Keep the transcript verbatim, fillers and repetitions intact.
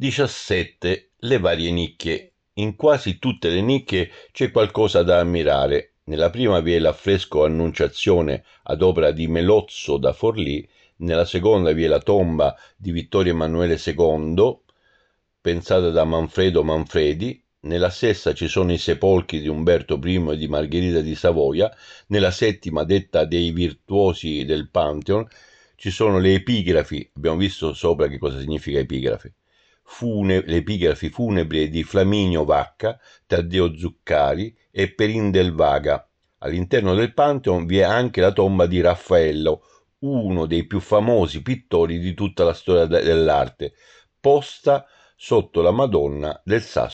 diciassette. Le varie nicchie. In quasi tutte le nicchie c'è qualcosa da ammirare. Nella prima vi è l'affresco Annunciazione ad opera di Melozzo da Forlì, nella seconda vi è la tomba di Vittorio Emanuele secondo, pensata da Manfredo Manfredi, nella sesta ci sono i sepolcri di Umberto primo e di Margherita di Savoia, nella settima, detta dei virtuosi del Pantheon, ci sono le epigrafi, abbiamo visto sopra che cosa significa epigrafe, Fune, le epigrafi funebri di Flaminio Vacca, Taddeo Zuccari e Perin del Vaga. All'interno del Pantheon vi è anche la tomba di Raffaello, uno dei più famosi pittori di tutta la storia dell'arte, posta sotto la Madonna del Sasso